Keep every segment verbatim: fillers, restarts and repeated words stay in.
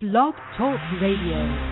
Blog Talk Radio.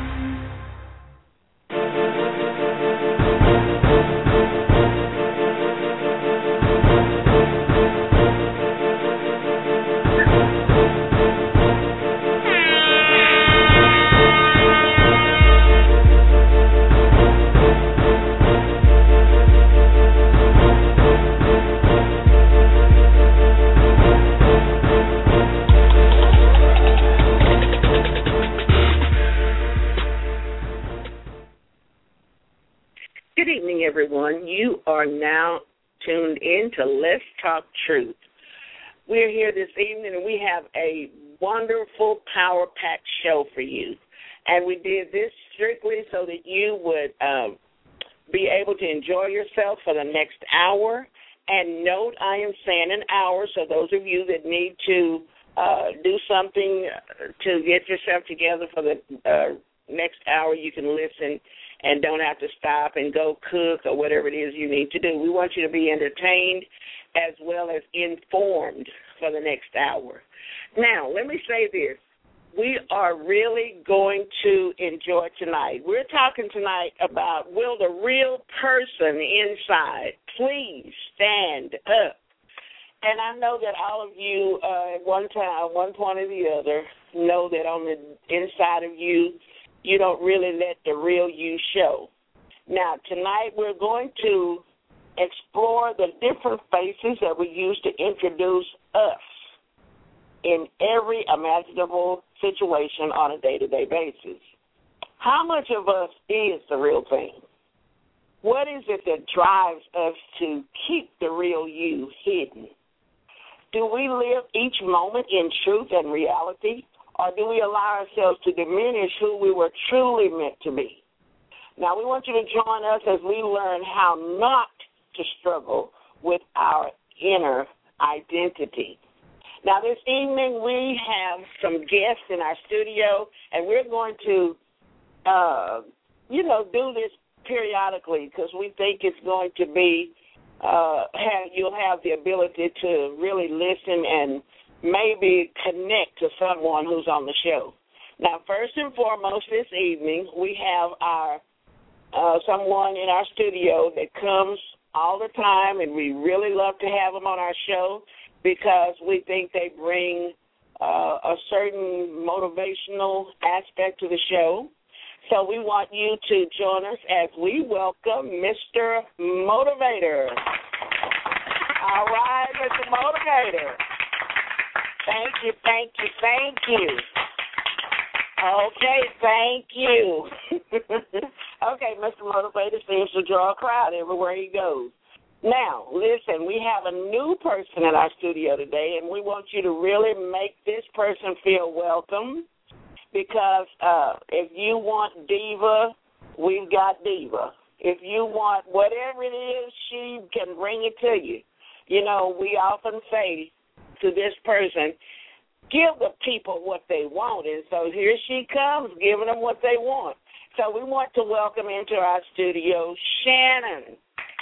Everyone, you are now tuned in to Let's Talk Truth. We're here this evening and we have a wonderful power-packed show for you. And we did this strictly so that you would um, be able to enjoy yourself for the next hour. And note, I am saying an hour, so those of you that need to uh, do something to get yourself together for the uh, next hour, you can listen and don't have to stop and go cook or whatever it is you need to do. We want you to be entertained as well as informed for the next hour. Now, let me say this. We are really going to enjoy tonight. We're talking tonight about will the real person inside please stand up? And I know that all of you uh, at one time, one point or the other, know that on the inside of you, you don't really let the real you show. Now, tonight we're going to explore the different faces that we use to introduce us in every imaginable situation on a day-to-day basis. How much of us is the real thing? What is it that drives us to keep the real you hidden? Do we live each moment in truth and reality? Or do we allow ourselves to diminish who we were truly meant to be? Now, we want you to join us as we learn how not to struggle with our inner identity. Now, this evening we have some guests in our studio, and we're going to, uh, you know, do this periodically because we think it's going to be, uh, have, you'll have the ability to really listen and maybe connect to someone who's on the show. Now, first and foremost, this evening, we have our uh, someone in our studio that comes all the time, and we really love to have them on our show because we think they bring uh, a certain motivational aspect to the show. So we want you to join us as we welcome Mister Motivator. All right, Mister Motivator. Thank you, thank you, thank you. Okay, thank you. Okay, Mister Motivator seems to draw a crowd everywhere he goes. Now, listen, we have a new person in our studio today, and we want you to really make this person feel welcome because uh, if you want diva, we've got diva. If you want whatever it is, she can bring it to you. You know, we often say to this person, give the people what they want. And so here she comes, giving them what they want. So we want to welcome into our studio Shannon.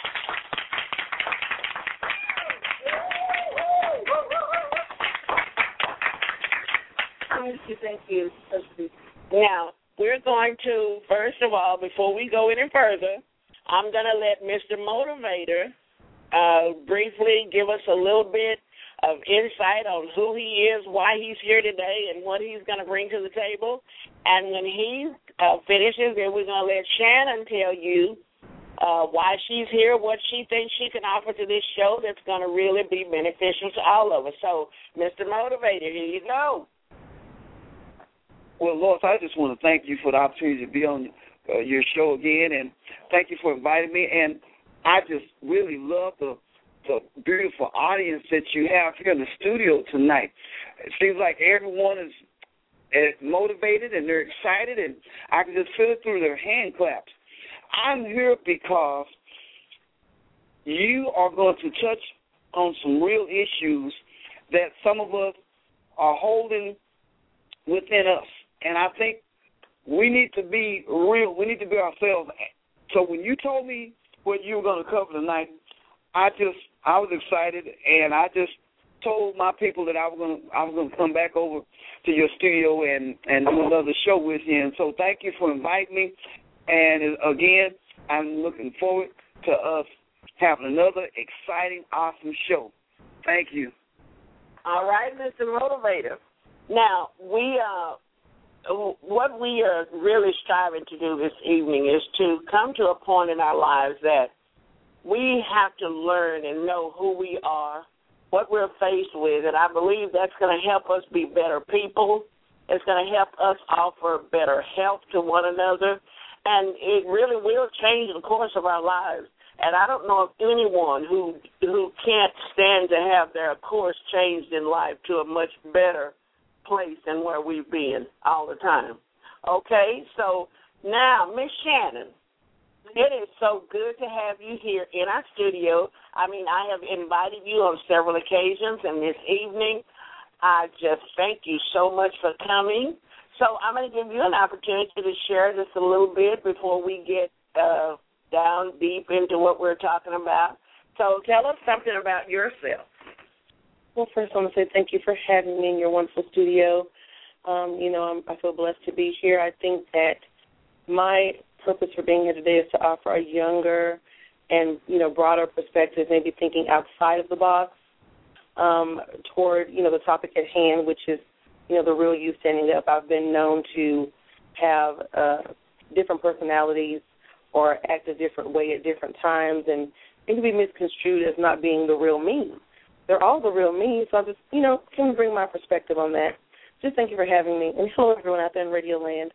Thank you, thank you. Now, we're going to, first of all, before we go any further, I'm going to let Mister Motivator uh, briefly give us a little bit of insight on who he is, why he's here today, and what he's going to bring to the table. And when he uh, finishes, then we're going to let Shannon tell you uh, why she's here, what she thinks she can offer to this show that's going to really be beneficial to all of us. So, Mister Motivator, here you go. Well, Lois, I just want to thank you for the opportunity to be on uh, your show again, and thank you for inviting me. And I just really love the the beautiful audience that you have here in the studio tonight. It seems like everyone is, is motivated and they're excited, and I can just feel it through their hand claps. I'm here because you are going to touch on some real issues that some of us are holding within us, and I think we need to be real. We need to be ourselves. So when you told me what you were going to cover tonight, I just, I was excited, and I just told my people that I was going to I was going to come back over to your studio and, and do another show with you. And so thank you for inviting me. And again, I'm looking forward to us having another exciting, awesome show. Thank you. All right, Mister Motivator. Now, we uh, what we are really striving to do this evening is to come to a point in our lives that we have to learn and know who we are, what we're faced with, and I believe that's going to help us be better people. It's going to help us offer better health to one another, and it really will change the course of our lives. And I don't know of anyone who who can't stand to have their course changed in life to a much better place than where we've been all the time. Okay, so now, Miss Shannon, it is so good to have you here in our studio. I mean, I have invited you on several occasions, and this evening, I just thank you so much for coming. So I'm going to give you an opportunity to share just a little bit before we get uh, down deep into what we're talking about. So tell us something about yourself. Well, first I want to say thank you for having me in your wonderful studio. Um, you know, I'm, I feel blessed to be here. I think that my purpose for being here today is to offer a younger and, you know, broader perspective, maybe thinking outside of the box um, toward, you know, the topic at hand, which is, you know, the real you standing up. I've been known to have uh, different personalities or act a different way at different times, and it can be misconstrued as not being the real me. They're all the real me, so I just, you know, can bring my perspective on that. Just thank you for having me, and hello everyone out there in Radio Land.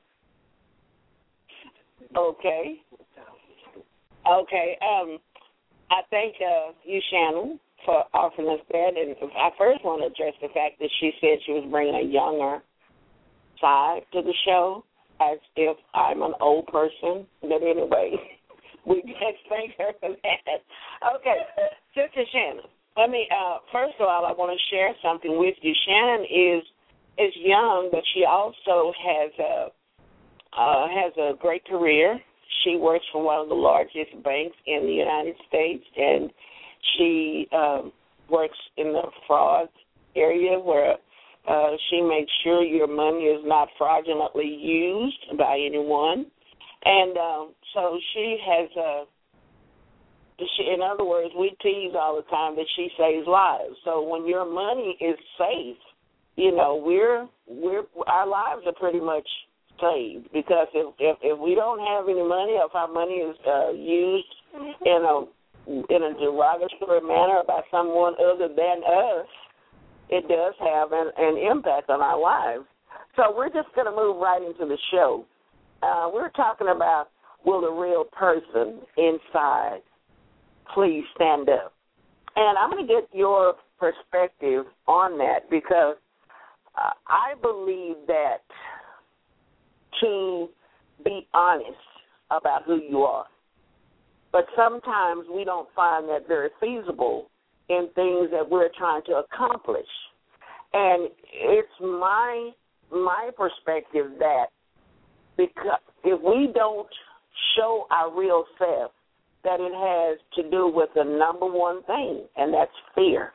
Okay. Okay. Um, I thank uh, you, Shannon, for offering us that. And I first want to address the fact that she said she was bringing a younger side to the show, as if I'm an old person. But anyway, we just thank her for that. Okay, Sister Shannon, let me, uh, first of all, I want to share something with you. Shannon is is young, but she also has a, uh, has a great career. She works for one of the largest banks in the United States, and she um, works in the fraud area where uh, she makes sure your money is not fraudulently used by anyone. And um, so she has a, she, in other words, we tease all the time that she saves lives. So when your money is safe, you know, we're we're our lives are pretty much saved, because if if, if we don't have any money, if our money is uh, used in a in a derogatory manner by someone other than us, it does have an, an impact on our lives. So we're just going to move right into the show. Uh, we're talking about, will the real person inside please stand up? And I'm going to get your perspective on that, because uh, I believe that to be honest about who you are, but sometimes we don't find that very feasible in things that we're trying to accomplish. And it's my my perspective that because if we don't show our real self, that it has to do with the number one thing, and that's fear.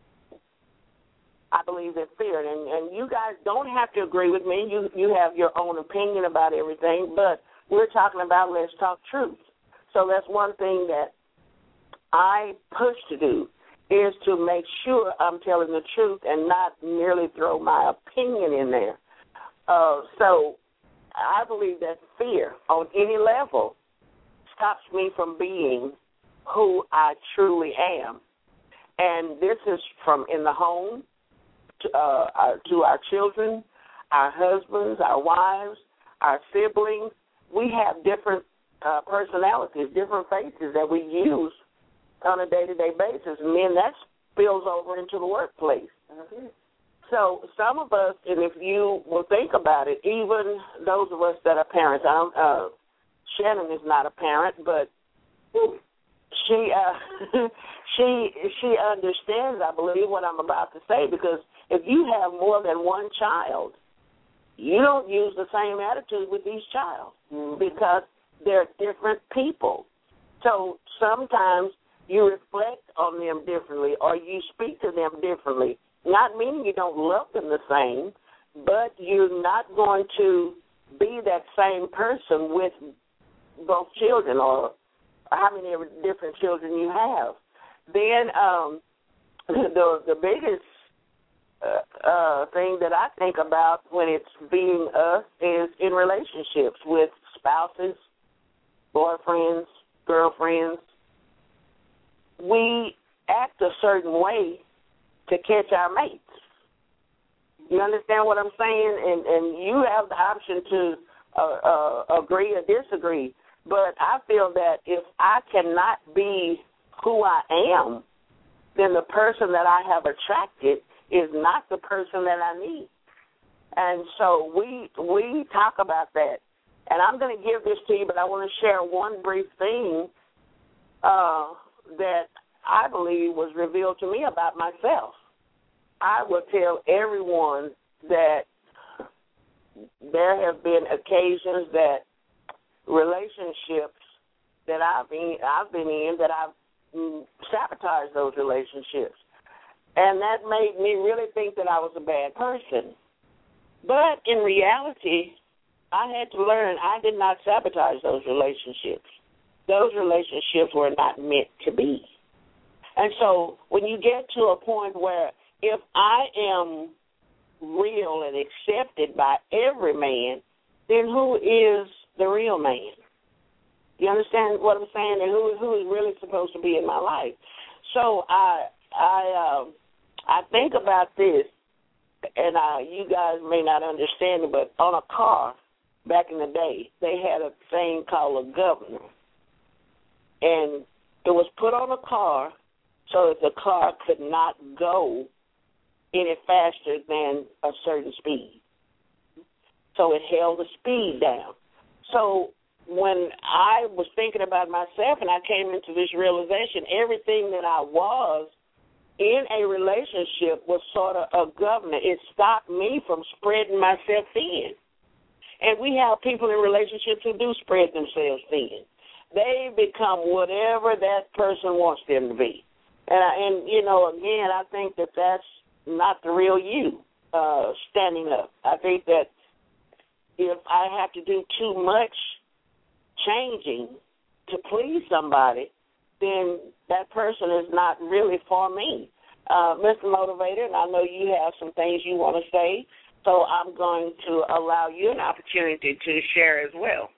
I believe that fear, and, and you guys don't have to agree with me. You you have your own opinion about everything, but we're talking about Let's Talk Truth. So that's one thing that I push to do, is to make sure I'm telling the truth and not merely throw my opinion in there. Uh, so I believe that fear on any level stops me from being who I truly am. And this is from in the home to, uh, our, to our children, our husbands, our wives, our siblings. We have different uh, personalities, different faces that we use on a day-to-day basis, and then that spills over into the workplace. Mm-hmm. So some of us, and if you will think about it, even those of us that are parents, I don't, uh, Shannon is not a parent, but she uh, she she understands, I believe, what I'm about to say, because if you have more than one child, you don't use the same attitude with each child, mm-hmm. because they're different people. So sometimes you reflect on them differently, or you speak to them differently. Not meaning you don't love them the same, but you're not going to be that same person with both children, or how many different children you have. Then um, the the biggest uh, uh, thing that I think about when it's being us is in relationships with spouses, boyfriends, girlfriends. We act a certain way to catch our mates. You understand what I'm saying? And and you have the option to uh, uh, agree or disagree. But I feel that if I cannot be who I am, then the person that I have attracted is not the person that I need. And so we we talk about that. And I'm going to give this to you, but I want to share one brief thing uh, that I believe was revealed to me about myself. I will tell everyone that there have been occasions that relationships that I've been, I've been in that I've mm, sabotaged those relationships. And that made me really think that I was a bad person. But in reality, I had to learn I did not sabotage those relationships. Those relationships were not meant to be. And so when you get to a point where if I am real and accepted by every man, then who is the real man? You understand what I'm saying? And who who is really supposed to be in my life? So I I uh, I think about this, and I, you guys may not understand it, but on a car back in the day, they had a thing called a governor, and it was put on a car so that the car could not go any faster than a certain speed. So it held the speed down. So when I was thinking about myself and I came into this realization, everything that I was in a relationship was sort of a governor. It stopped me from spreading myself thin. And we have people in relationships who do spread themselves thin. They become whatever that person wants them to be. And, I, and you know, again, I think that that's not the real you uh, standing up. I think that if I have to do too much changing to please somebody, then that person is not really for me. Uh, Mister Motivator, and I know you have some things you want to say, so I'm going to allow you an opportunity to share as well.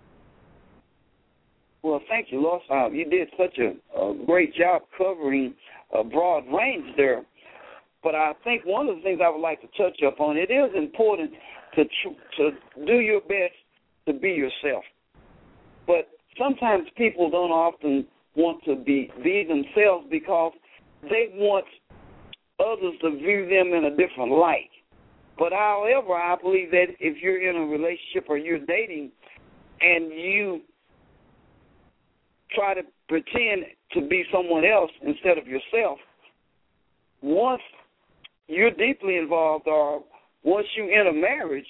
Well, thank you, Lois. Uh, you did such a, a great job covering a broad range there. But I think one of the things I would like to touch up on, it is important to tr- to do your best to be yourself. But sometimes people don't often want to be, be themselves because they want others to view them in a different light. But however, I believe that if you're in a relationship or you're dating and you try to pretend to be someone else instead of yourself, once you're deeply involved or once you enter marriage,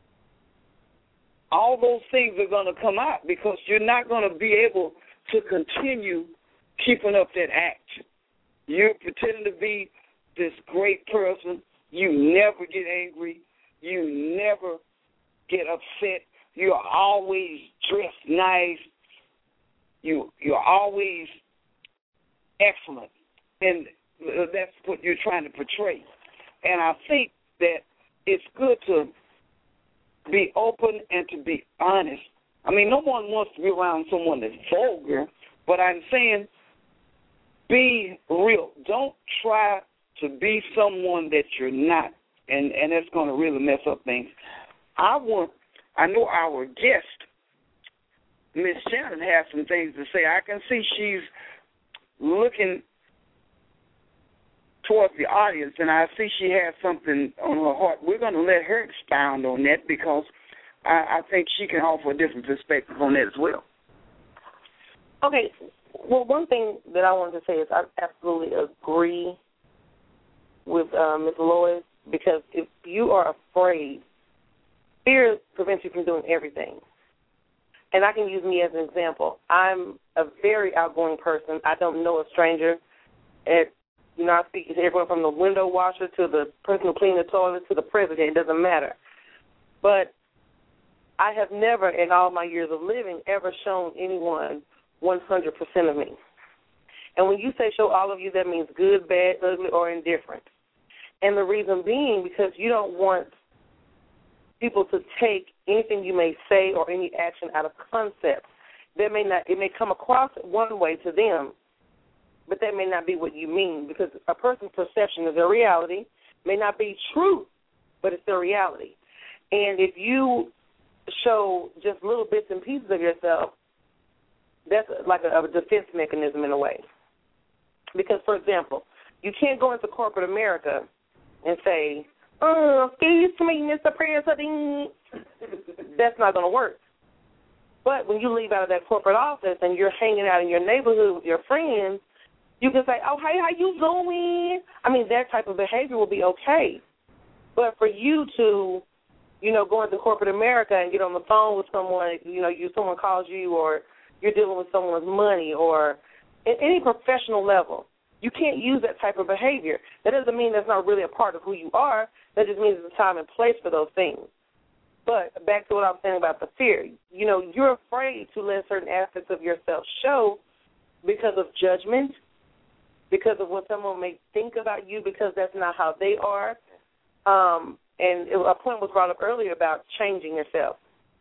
all those things are going to come out because you're not going to be able to continue keeping up that act. You're pretending to be this great person. You never get angry. You never get upset. You're always dressed nice. You, you're always excellent. And that's what you're trying to portray. And I think that it's good to be open and to be honest. I mean, no one wants to be around someone that's vulgar, but I'm saying be real. Don't try to be someone that you're not, and, and that's going to really mess up things. I want, I know our guest, Miss Shannon, has some things to say. I can see she's looking towards the audience, and I see she has something on her heart. We're going to let her expound on that because I, I think she can offer a different perspective on that as well. Okay. Well, one thing that I wanted to say is I absolutely agree with uh, Miz Lois, because if you are afraid, fear prevents you from doing everything. and I can use me as an example. I'm a very outgoing person. I don't know a stranger. And, you know, I speak to everyone from the window washer to the person who cleans the toilet to the president. It doesn't matter. But I have never, in all my years of living, ever shown anyone one hundred percent of me. And when you say show all of you, that means good, bad, ugly, or indifferent. And the reason being because you don't want people to take anything you may say or any action out of concept. That may not, it may come across one way to them, but that may not be what you mean, because a person's perception is their reality. May not be true, but it's their reality. And if you show just little bits and pieces of yourself, that's like a, a defense mechanism in a way. Because, for example, you can't go into corporate America and say, oh, excuse me, Mister President. That's not going to work. But when you leave out of that corporate office and you're hanging out in your neighborhood with your friends, you can say, oh, hey, how you doing? I mean, that type of behavior will be okay. But for you to, you know, go into corporate America and get on the phone with someone, you know, you someone calls you, or you're dealing with someone's money, or at any professional level, you can't use that type of behavior. That doesn't mean that's not really a part of who you are. That just means there's a time and place for those things. But back to what I was saying about the fear. You know, you're afraid to let certain aspects of yourself show because of judgment, because of what someone may think about you, because that's not how they are. Um, and it, a point was brought up earlier about changing yourself.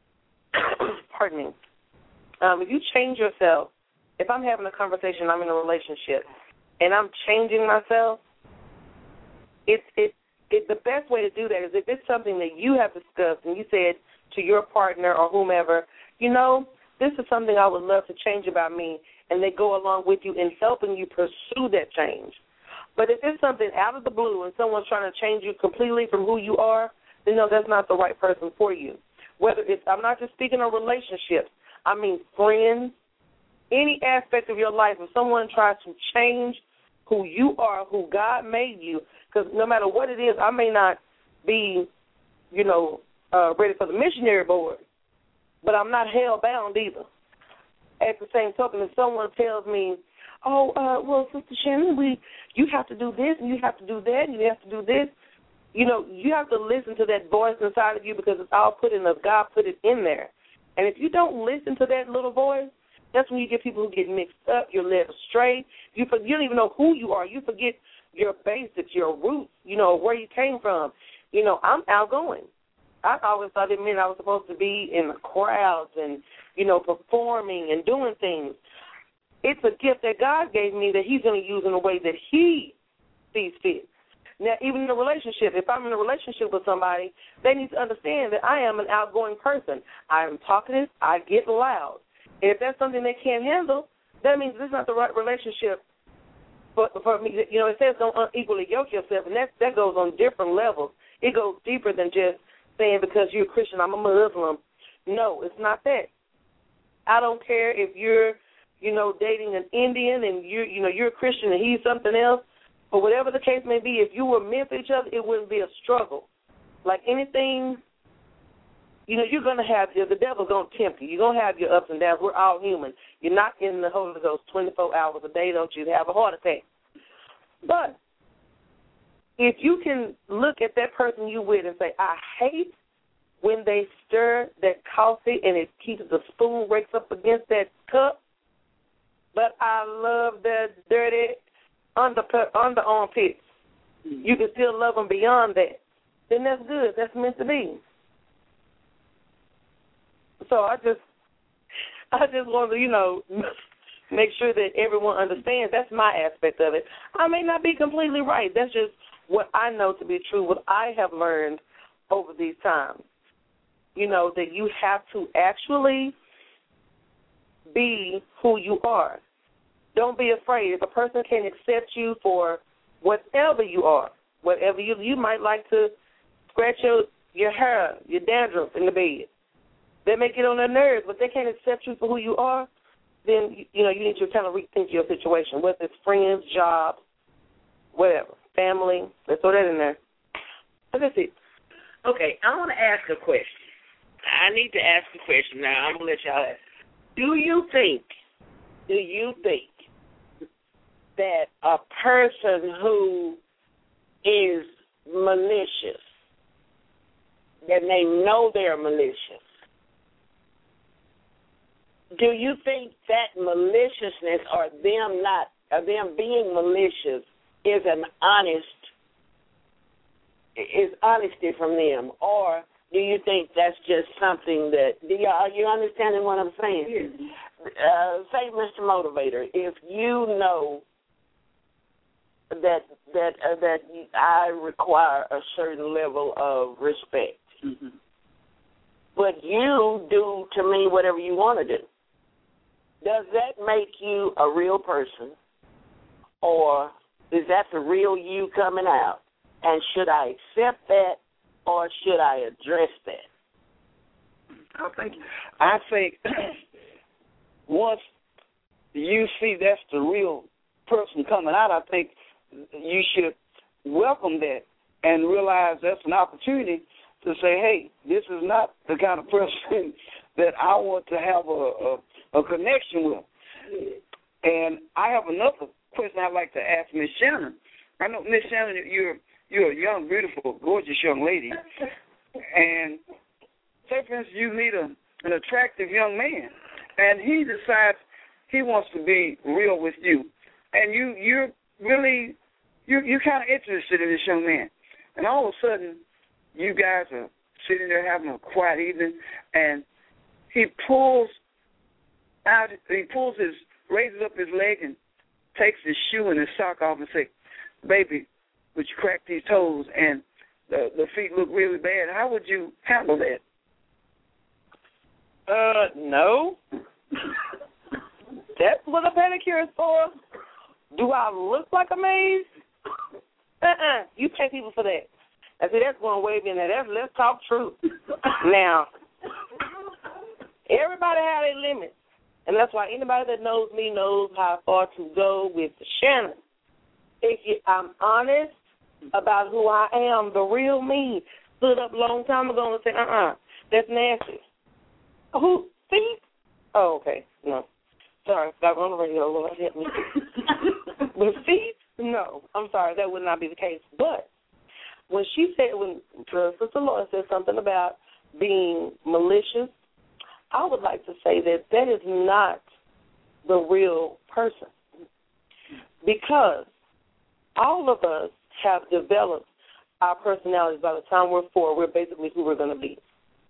Pardon me. Um, if you change yourself, if I'm having a conversation, I'm in a relationship, and I'm changing myself, it's it, it, the best way to do that is if it's something that you have discussed and you said to your partner or whomever, you know, this is something I would love to change about me, and they go along with you in helping you pursue that change. But if it's something out of the blue and someone's trying to change you completely from who you are, then no, that's not the right person for you. Whether it's, I'm not just speaking of relationships, I mean friends, any aspect of your life, if someone tries to change who you are, who God made you, because no matter what it is, I may not be, you know, uh, ready for the missionary board, but I'm not hell-bound either. At the same token, if someone tells me, oh, uh, well, Sister Shannon, we, you have to do this, and you have to do that, and you have to do this, you know, you have to listen to that voice inside of you because it's all put in the, God put it in there. And if you don't listen to that little voice, that's when you get people who get mixed up, you're led astray. You, you don't even know who you are. You forget your basics, your roots, you know, where you came from. You know, I'm outgoing. I always thought it meant I was supposed to be in the crowds and, you know, performing and doing things. It's a gift that God gave me that he's going to use in a way that he sees fit. Now, even in a relationship, if I'm in a relationship with somebody, they need to understand that I am an outgoing person. I am talkative. I get loud. And if that's something they can't handle, that means this is not the right relationship for, for me. You know, it says don't unequally yoke yourself, and that, that goes on different levels. It goes deeper than just saying because you're a Christian, I'm a Muslim. No, it's not that. I don't care if you're, you know, dating an Indian and you're, you know, you're a Christian and he's something else. But whatever the case may be, if you were meant for each other, it wouldn't be a struggle. Like anything, you know, you're going to have, the devil's going to tempt you. You're going to have your ups and downs. We're all human. You're not in the Holy Ghost twenty-four hours a day, don't you have a heart attack. But if you can look at that person you with and say, I hate when they stir that coffee and it keeps the spoon rakes up against that cup, but I love that dirty under under armpits. You can still love them beyond that. Then that's good. That's meant to be. So I just, I just want to, you know, make sure that everyone understands. That's my aspect of it. I may not be completely right. That's just what I know to be true. What I have learned over these times. You know, that you have to actually be who you are. Don't be afraid. If a person can accept you for whatever you are, whatever you you might like to scratch your, your hair, your dandruff in the bed. They may get on their nerves, but they can't accept you for who you are, then, you know, you need to kind of rethink your situation, whether it's friends, jobs, whatever, family. Let's throw that in there. So that's it. Okay, I want to ask a question. I need to ask a question now. I'm going to let y'all ask. Do you think, do you think that a person who is malicious, that they know they're malicious, do you think that maliciousness or them not, or them being malicious is an honest, is honesty from them, or do you think that's just something that, do you, are you understanding what I'm saying? Yes. Uh, say, Mister Motivator, if you know that that uh, that I require a certain level of respect, mm-hmm. but you do to me whatever you want to do, does that make you a real person, or is that the real you coming out? And should I accept that, or should I address that? I think I think once you see that's the real person coming out, I think you should welcome that and realize that's an opportunity to say, hey, this is not the kind of person that I want to have a, a, a connection with. And I have another question I'd like to ask Miss Shannon. I know, Miss Shannon, you're you're a young, beautiful, gorgeous young lady. And say, for instance, you meet a, an attractive young man, and he decides he wants to be real with you. And you, you're really, you're, you're kind of interested in this young man. And all of a sudden, you guys are sitting there having a quiet evening, and he pulls out, he pulls his, raises up his leg and takes his shoe and his sock off and say, baby, would you crack these toes and the, the feet look really bad? How would you handle that? Uh, no. That's what a pedicure is for. Do I look like a maze? Uh-uh. You pay people for that. I see that's going way in there. That's let's talk truth. Now, everybody has their limits. And that's why anybody that knows me knows how far to go with Shannon. If you, I'm honest about who I am, the real me, stood up a long time ago and said, uh-uh, that's nasty. Who, feet? Oh, okay, no. Sorry, got on the radio, Lord, help me. But feet? No, I'm sorry, that would not be the case. But when she said, when Sister Laura said something about being malicious, I would like to say that that is not the real person, because all of us have developed our personalities. By the time we're four, we're basically who we're going to be.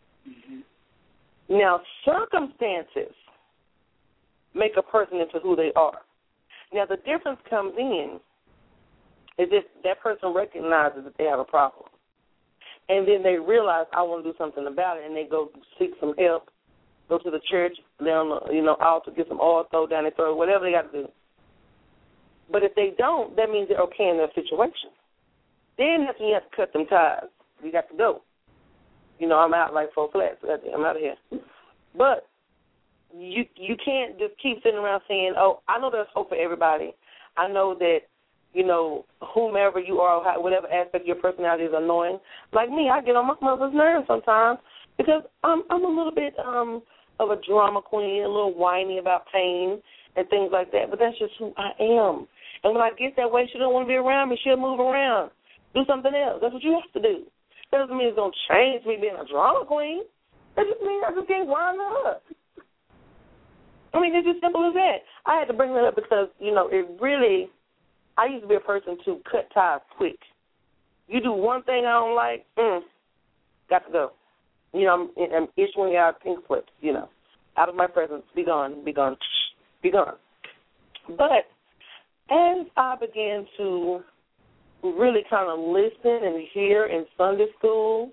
Mm-hmm. Now, circumstances make a person into who they are. Now, the difference comes in is if that person recognizes that they have a problem, and then they realize, I want to do something about it, and they go seek some help, go to the church, lay on the, you know, altar, get some oil, throw down their throat, whatever they got to do. But if they don't, that means they're okay in their situation. Then that's when you have to cut them ties. You got to go. You know, I'm out like four flats. I'm out of here. But you you can't just keep sitting around saying, oh, I know there's hope for everybody. I know that, you know, whomever you are, whatever aspect of your personality is annoying. Like me, I get on my mother's nerves sometimes because I'm I'm a little bit um of a drama queen, a little whiny about pain and things like that. But that's just who I am. And when I get that way, she don't want to be around me. She'll move around, do something else. That's what you have to do. That doesn't mean it's going to change me being a drama queen. That just means I just can't wind her up. I mean, it's as simple as that. I had to bring that up because, you know, it really, I used to be a person to cut ties quick. You do one thing I don't like, mm, got to go. You know, I'm, I'm issuing out pink slips, you know, out of my presence, be gone, be gone, be gone. But as I began to really kind of listen and hear in Sunday school,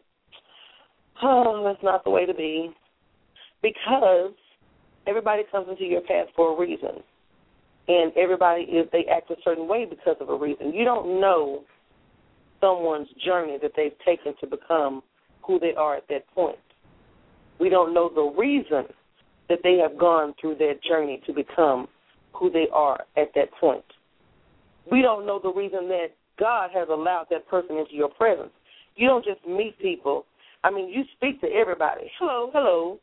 oh, that's not the way to be, because everybody comes into your path for a reason, and everybody is they act a certain way because of a reason. You don't know someone's journey that they've taken to become who they are at that point. We don't know the reason that they have gone through their journey to become who they are at that point. We don't know the reason that God has allowed that person into your presence. You don't just meet people. I mean, you speak to everybody. Hello, hello.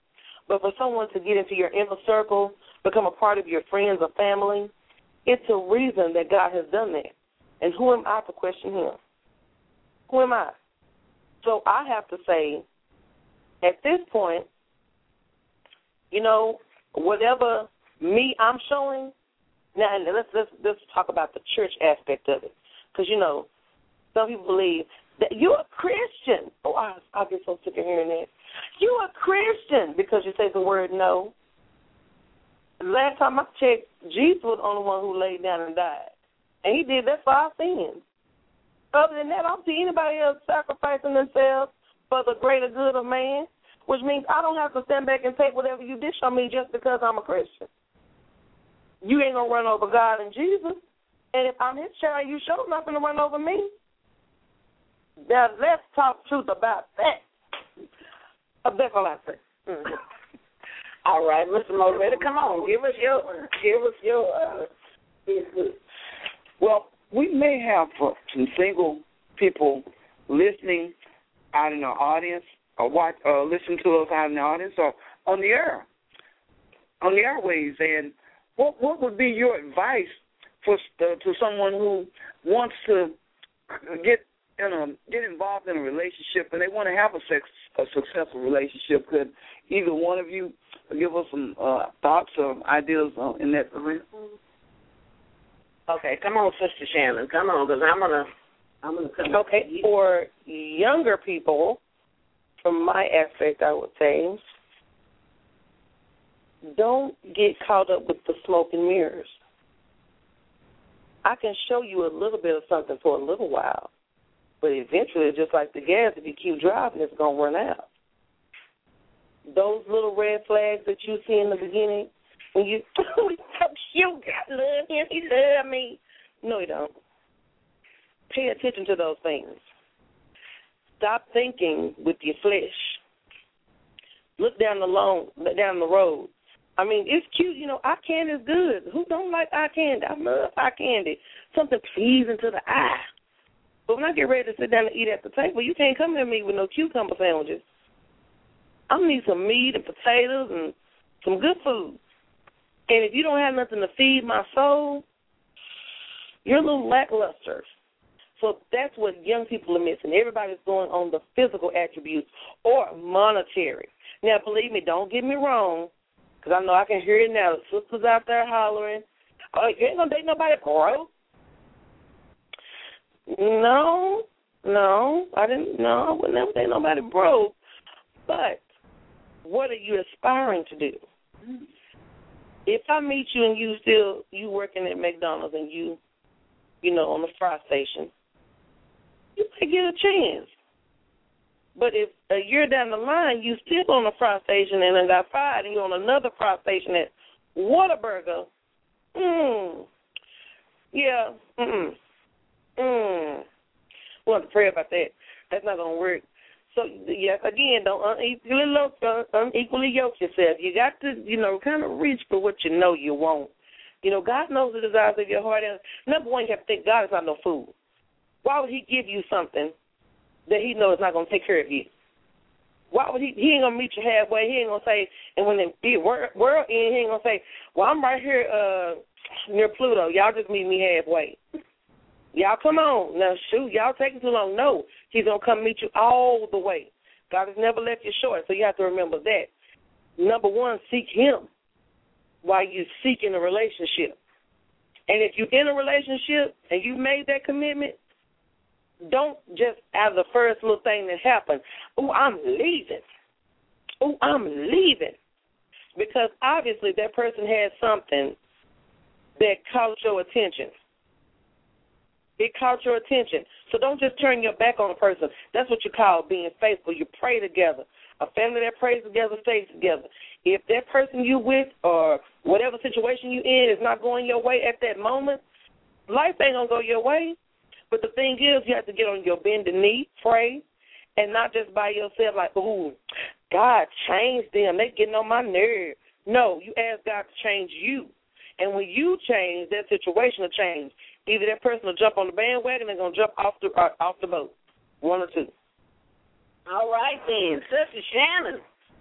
But for someone to get into your inner circle, become a part of your friends or family, it's a reason that God has done that. And who am I to question him? Who am I? So I have to say, at this point, you know, whatever me I'm showing, now and let's, let's, let's talk about the church aspect of it. Because, you know, some people believe that you're a Christian. Oh, I, I get so sick of hearing that. You're a Christian because you say the word no. Last time I checked, Jesus was the only one who laid down and died. And he did that for our sins. Other than that, I don't see anybody else sacrificing themselves for the greater good of man, which means I don't have to stand back and take whatever you dish on me just because I'm a Christian. You ain't going to run over God and Jesus. And if I'm his child, you sure not going to run over me. Now, let's talk truth about that. Uh, that's all I say. Mm-hmm. All right, Mister Motivator, come on, give us your, give us your. Uh, well, we may have uh, some single people listening out in the audience, or watch, uh, listen to us out in the audience, or on the air, on the airways. And what what would be your advice for uh, to someone who wants to get in a, get involved in a relationship and they want to have a, sex, a successful relationship? Could either one of you give us some uh, thoughts or ideas uh, in that arena? Okay, come on, Sister Shannon, come on, because I'm gonna, I'm gonna come. Okay, for younger people, from my aspect, I would say, don't get caught up with the smoke and mirrors. I can show you a little bit of something for a little while, but eventually, just like the gas, if you keep driving, it's gonna run out. Those little red flags that you see in the beginning, when you, oh, he's so cute, I love him, he love me. No, you don't. Pay attention to those things. Stop thinking with your flesh. Look down the long, down the road. I mean, it's cute, you know, eye candy is good. Who don't like eye candy? I love eye candy. Something pleasing to the eye. But when I get ready to sit down and eat at the table, you can't come to me with no cucumber sandwiches. I need some meat and potatoes and some good food. And if you don't have nothing to feed my soul, you're a little lackluster. So that's what young people are missing. Everybody's going on the physical attributes or monetary. Now, believe me, don't get me wrong, because I know I can hear it now. The sisters out there hollering, oh, you ain't going to date nobody broke. No, no, I didn't, no, I would never date nobody broke. But what are you aspiring to do? If I meet you and you still, you working at McDonald's and you, you know, on the fry station, you might get a chance. But if a year down the line you still on the fry station and then got fired and you're on another fry station at Whataburger, mm, yeah, mm, mm. We'll have to pray about that. That's not going to work. So, yes, again, don't unequally, uh, unequally yoke yourself. You got to, you know, kind of reach for what you know you want. You know, God knows the desires of your heart. And number one, you have to think God is not no fool. Why would he give you something that he knows is not going to take care of you? Why would he? He ain't going to meet you halfway. He ain't going to say, and when the world end, he ain't going to say, well, I'm right here uh, near Pluto. Y'all just meet me halfway. Y'all come on. Now, shoot, y'all taking too long. No, he's going to come meet you all the way. God has never left you short, so you have to remember that. Number one, seek him while you're seeking a relationship. And if you're in a relationship and you made that commitment, don't just have the first little thing that happened, oh, I'm leaving. Oh, I'm leaving. Because obviously that person had something that caught your attention. It caught your attention. So don't just turn your back on a person. That's what you call being faithful. You pray together. A family that prays together stays together. If that person you with or whatever situation you in is not going your way at that moment, life ain't going to go your way. But the thing is, you have to get on your bended knee, pray, and not just by yourself like, ooh, God changed them. They getting on my nerve. No, you ask God to change you. And when you change, that situation will change. Either that person will jump on the bandwagon or they're going to jump off the uh, off the boat. One or two. All right, then. Sister Shannon,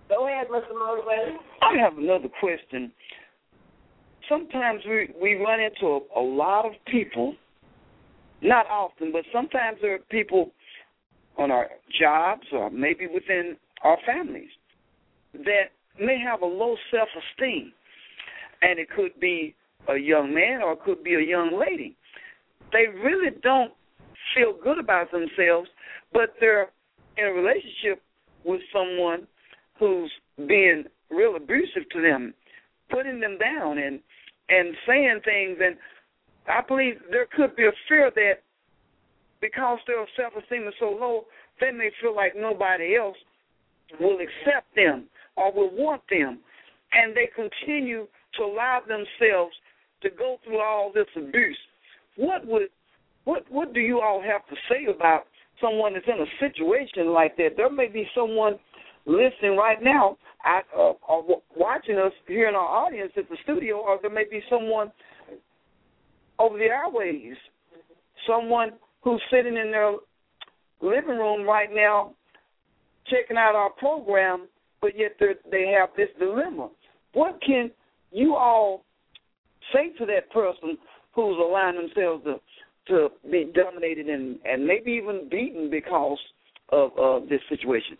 Go ahead, Mister Motivator. I have another question. Sometimes we, we run into a, a lot of people, not often, but sometimes there are people on our jobs or maybe within our families that may have a low self-esteem. And it could be a young man or it could be a young lady. They really don't feel good about themselves, but they're in a relationship with someone who's being real abusive to them, putting them down and, and saying things. And I believe there could be a fear that because their self-esteem is so low, they may feel like nobody else will accept them or will want them. And they continue to allow themselves to go through all this abuse. What would what what do you all have to say about someone that's in a situation like that? There may be someone listening right now at, uh, or watching us here in our audience at the studio, or there may be someone over the airwaves, someone who's sitting in their living room right now checking out our program, but yet they have this dilemma. What can you all say to that person who's allowing themselves to, to be dominated and, and maybe even beaten because of uh, this situation?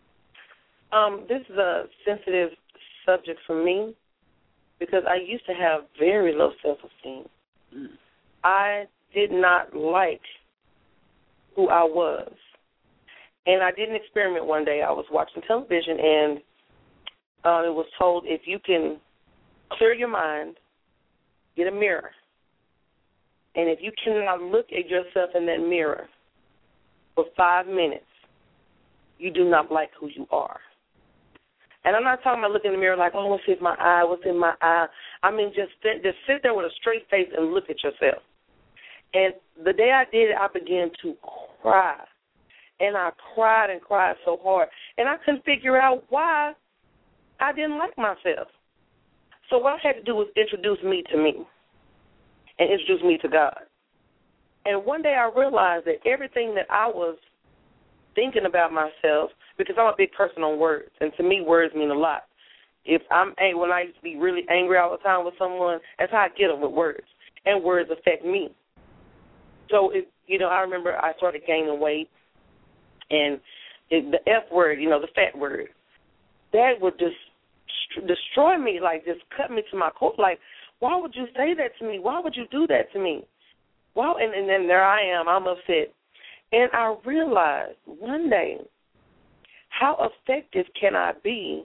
Um, this is a sensitive subject for me because I used to have very low self-esteem. Mm. I did not like who I was. And I did an experiment one day. I was watching television, and uh, it was told if you can clear your mind, get a mirror. And if you cannot look at yourself in that mirror for five minutes, you do not like who you are. And I'm not talking about looking in the mirror like, oh, what's in my eye, what's in my eye. I mean, just sit, just sit there with a straight face and look at yourself. And the day I did it, I began to cry. And I cried and cried so hard. And I couldn't figure out why I didn't like myself. So what I had to do was introduce me to me and introduce me to God. And one day I realized that everything that I was thinking about myself, because I'm a big person on words, and to me words mean a lot. If I'm angry, when I used to be really angry all the time with someone, that's how I get them, with words. And words affect me. So, it, you know, I remember I started gaining weight. And it, the F word, you know, the fat word, that would just st- destroy me, like just cut me to my core. Like, why would you say that to me? Why would you do that to me? Well, and, and then there I am, I'm upset. And I realized one day, how effective can I be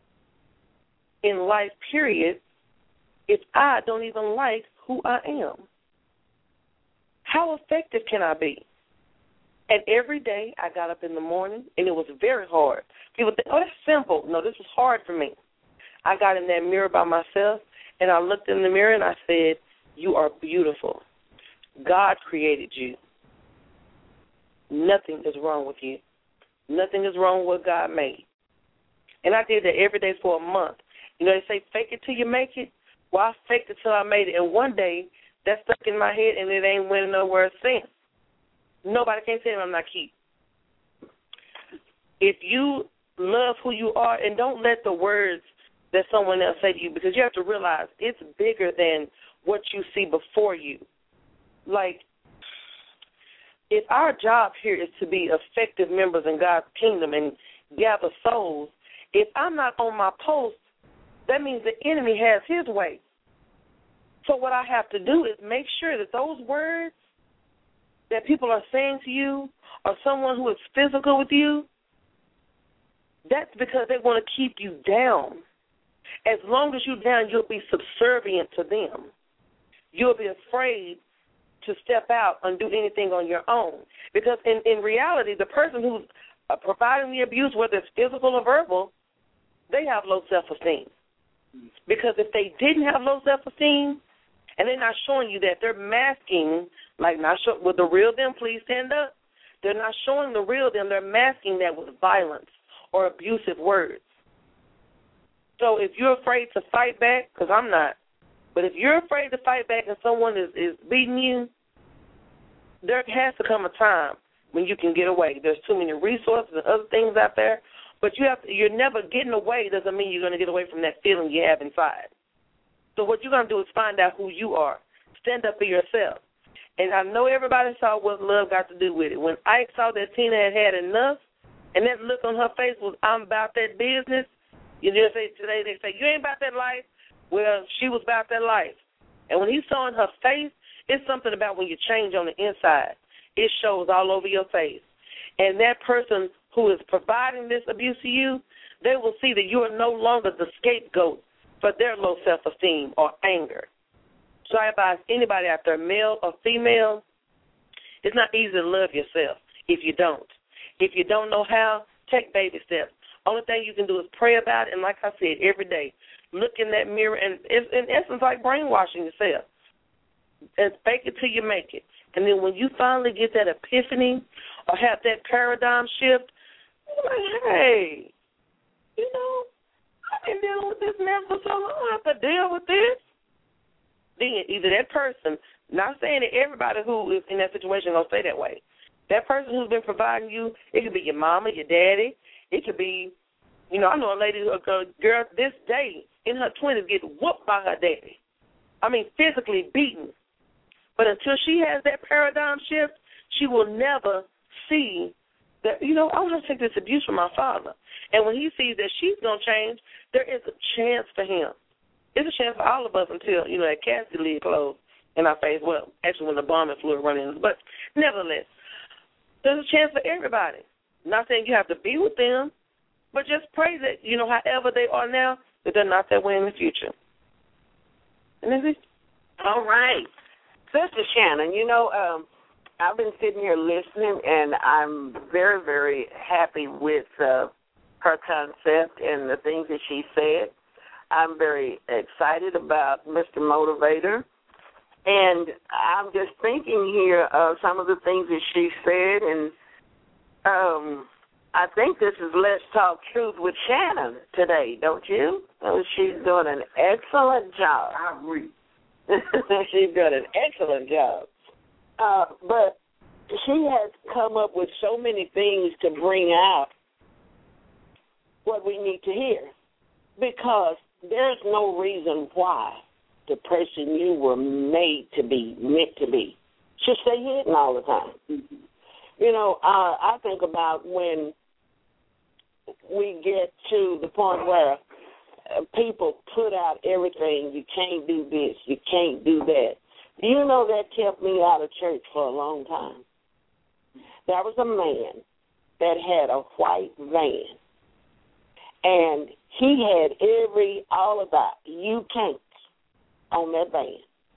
in life, period, if I don't even like who I am? How effective can I be? And every day I got up in the morning, and it was very hard. People think, oh, that's simple. No, this was hard for me. I got in that mirror by myself, and I looked in the mirror, and I said, you are beautiful. God created you. Nothing is wrong with you. Nothing is wrong with what God made. And I did that every day for a month. You know, they say fake it till you make it. Well, I faked it till I made it. And one day that stuck in my head, and it ain't went nowhere since. Nobody can say I'm not cute. If you love who you are, and don't let the words that someone else say to you, because you have to realize it's bigger than what you see before you. Like, if our job here is to be effective members in God's kingdom and gather souls, if I'm not on my post, that means the enemy has his way. So what I have to do is make sure that those words that people are saying to you, or someone who is physical with you, that's because they want to keep you down. As long as you're down, you'll be subservient to them. You'll be afraid to step out and do anything on your own. Because in, in reality, the person who's uh, providing the abuse, whether it's physical or verbal, they have low self-esteem. Because if they didn't have low self-esteem, and they're not showing you that, they're masking, like not show, with the real them, please stand up. They're not showing the real them. They're masking that with violence or abusive words. So if you're afraid to fight back, because I'm not, but if you're afraid to fight back and someone is, is beating you, there has to come a time when you can get away. There's too many resources and other things out there, But you have to, you're never getting away doesn't mean you're going to get away from that feeling you have inside. So what you're going to do is find out who you are. Stand up for yourself. And I know everybody saw what love got to do with it. When Ike saw that Tina had had enough, and that look on her face was, I'm about that business, you just say today, they say, you ain't about that life. Well, she was about that life. And when he saw in her face, it's something about when you change on the inside. It shows all over your face. And that person who is providing this abuse to you, they will see that you are no longer the scapegoat for their low self-esteem or anger. So I advise anybody out there, male or female, it's not easy to love yourself if you don't. If you don't know how, take baby steps. Only thing you can do is pray about it, and like I said, every day, look in that mirror, and it's in essence like brainwashing yourself. And fake it till you make it. And then when you finally get that epiphany or have that paradigm shift, you're like, hey, you know, I've been dealing with this mess for so long, I have to deal with this. Then either that person, not saying that everybody who is in that situation going to stay that way. That person who's been providing you, it could be your mama, your daddy. It could be, you know, I know a lady, a girl this day in her twenties get whooped by her daddy. I mean, physically beaten. But until she has that paradigm shift, she will never see that, you know, I want to take this abuse from my father. And when he sees that she's going to change, there is a chance for him. It's a chance for all of us until, you know, that casket lid closed in our face. Well, actually when the bombing fluid run in. But nevertheless, there's a chance for everybody. Not saying you have to be with them, but just pray that, you know, however they are now, that they're not that way in the future. And that's it. All right. Sister Shannon, you know, um, I've been sitting here listening, and I'm very, very happy with uh, her concept and the things that she said. I'm very excited about Mister Motivator. And I'm just thinking here of some of the things that she said, and um, I think this is Let's Talk Truth with Shannon today, don't you? Oh, she's doing an excellent job. I agree. She's doing an excellent job. Uh, but she has come up with so many things to bring out what we need to hear, because there's no reason why the person you were made to be, meant to be, should stay hidden all the time. Mm-hmm. You know, uh, I think about when we get to the point where uh, people put out everything, you can't do this, you can't do that. Do you know that kept me out of church for a long time? There was a man that had a white van, and he had every, all about, you can't, on that van.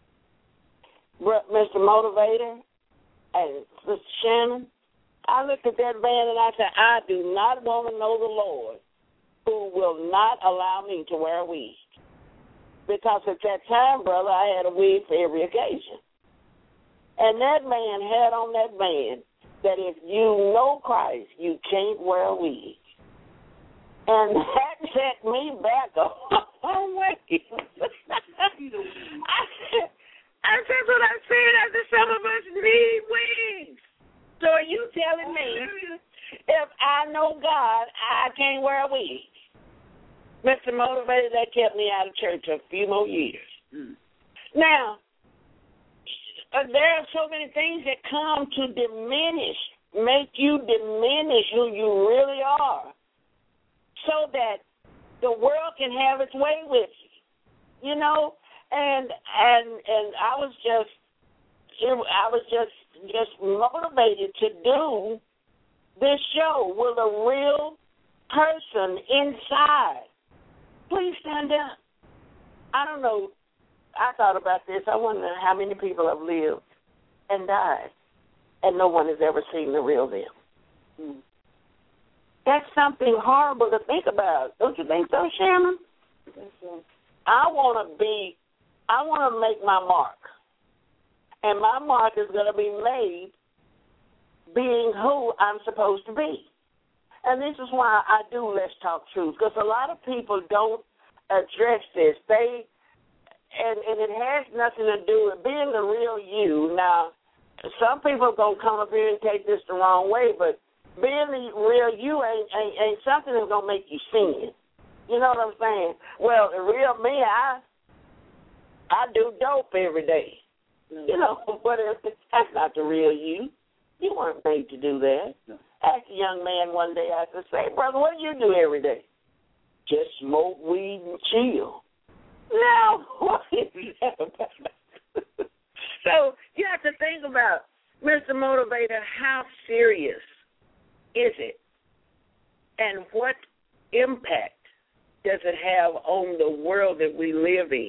Mister Motivator and Sister Shannon, I looked at that van and I said, I do not want to know the Lord who will not allow me to wear a wig. Because at that time, brother, I had a wig for every occasion. And that man had on that van that if you know Christ, you can't wear a wig. And that set me back a long way. I said, I said what I said after some of us need wigs. So are you telling me if I know God, I can't wear a wig? Mister Motivator, that kept me out of church a few more years. Mm. Now, uh, there are so many things that come to diminish, make you diminish who you really are, so that the world can have its way with you, you know. And and and I was just, I was just just motivated to do this show with a real person inside. Please stand up. I don't know. I thought about this. I wonder how many people have lived and died, and no one has ever seen the real them. Mm. That's something horrible to think about. Don't you think so, Shannon? Mm-hmm. I want to be, I want to make my mark. And my mark is going to be made being who I'm supposed to be. And this is why I do Let's Talk Truth, because a lot of people don't address this. They, and, and it has nothing to do with being the real you. Now, some people are going to come up here and take this the wrong way, but being the real you ain't, ain't, ain't something that's going to make you sin. You know what I'm saying? Well, the real me, I I do dope every day. Mm-hmm. You know, but that's not the real you. You weren't made to do that. No. Asked a young man one day, I said, say, brother, what do you do every day? Just smoke weed and chill. Now, what is that about? So you have to think about, Mister Motivator, how serious is it? And what impact does it have on the world that we live in